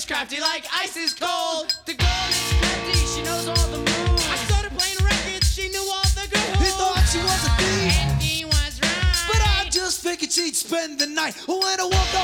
is crafty like ice is cold. The girl is crafty, she knows all the moves. I started playing records, she knew all the girls. He thought she was a thief, and he was right. but I just figured she'd spend the night. When I woke up